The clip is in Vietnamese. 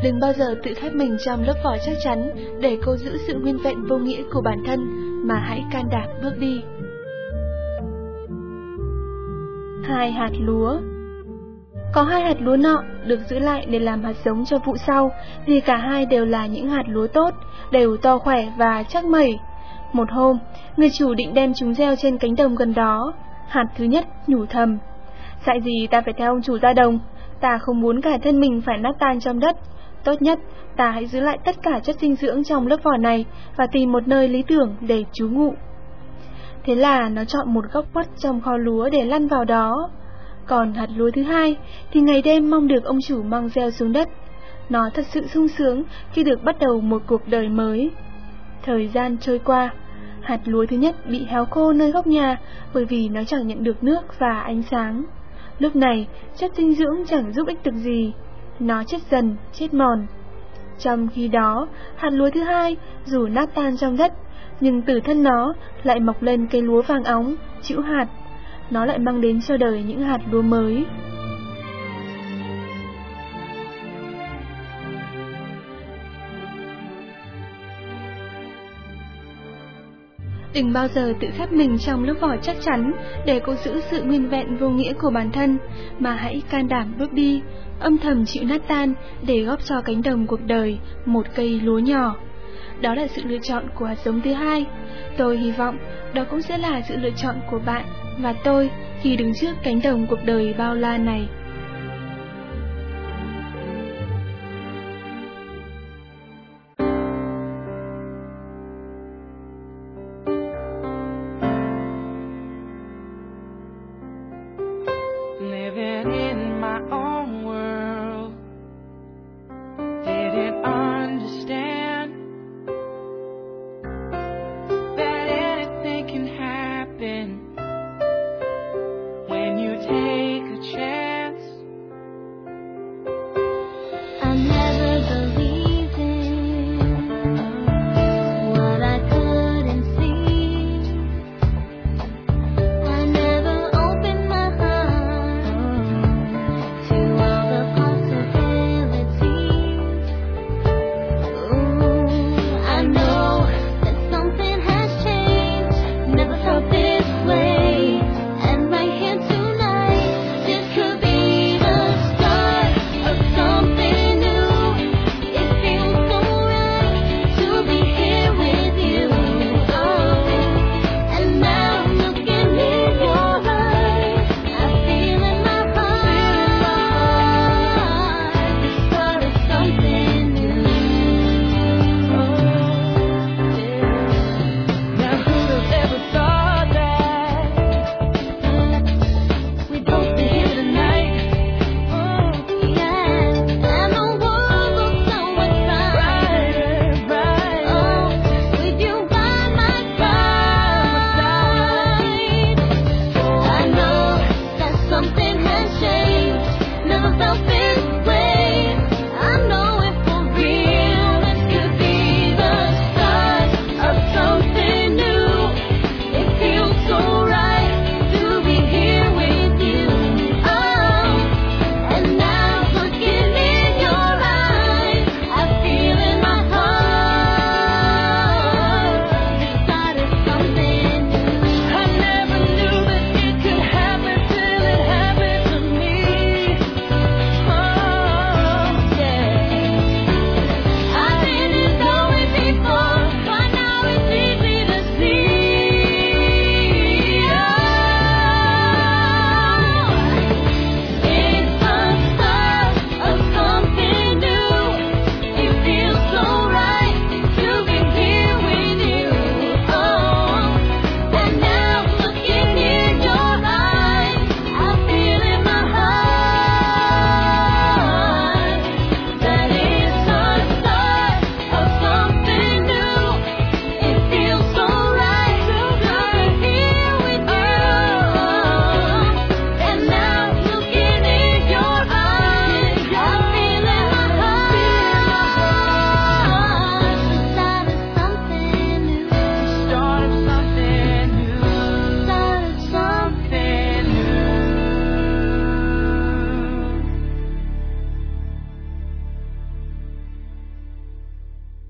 Đừng bao giờ tự khép mình trong lớp vỏ chắc chắn để cố giữ sự nguyên vẹn vô nghĩa của bản thân, mà hãy can đảm bước đi. 2 hạt lúa. Có 2 hạt lúa nọ được giữ lại để làm hạt giống cho vụ sau, vì cả hai đều là những hạt lúa tốt, đều to khỏe và chắc mẩy. Một hôm, người chủ định đem chúng gieo trên cánh đồng gần đó. Hạt thứ nhất nhủ thầm: Dạy gì ta phải theo ông chủ ra đồng, ta không muốn cả thân mình phải nát tan trong đất. Tốt nhất, ta hãy giữ lại tất cả chất dinh dưỡng trong lớp vỏ này và tìm một nơi lý tưởng để trú ngụ. Thế là nó chọn một góc khuất trong kho lúa để lăn vào đó. Còn hạt lúa thứ hai thì ngày đêm mong được ông chủ mang gieo xuống đất. Nó thật sự sung sướng khi được bắt đầu một cuộc đời mới. Thời gian trôi qua, hạt lúa thứ nhất bị héo khô nơi góc nhà bởi vì nó chẳng nhận được nước và ánh sáng. Lúc này, chất dinh dưỡng chẳng giúp ích được gì. Nó chết dần, chết mòn. Trong khi đó, hạt lúa thứ hai dù nát tan trong đất, nhưng từ thân nó lại mọc lên cây lúa vàng óng, trĩu hạt. Nó lại mang đến cho đời những hạt lúa mới. Đừng bao giờ tự khép mình trong lớp vỏ chắc chắn để cố giữ sự nguyên vẹn vô nghĩa của bản thân, mà hãy can đảm bước đi, âm thầm chịu nát tan để góp cho cánh đồng cuộc đời một cây lúa nhỏ. Đó là sự lựa chọn của hạt giống thứ hai. Tôi hy vọng đó cũng sẽ là sự lựa chọn của bạn và tôi khi đứng trước cánh đồng cuộc đời bao la này. Living in my own world, didn't understand that anything can happen when you take a chance. I never believed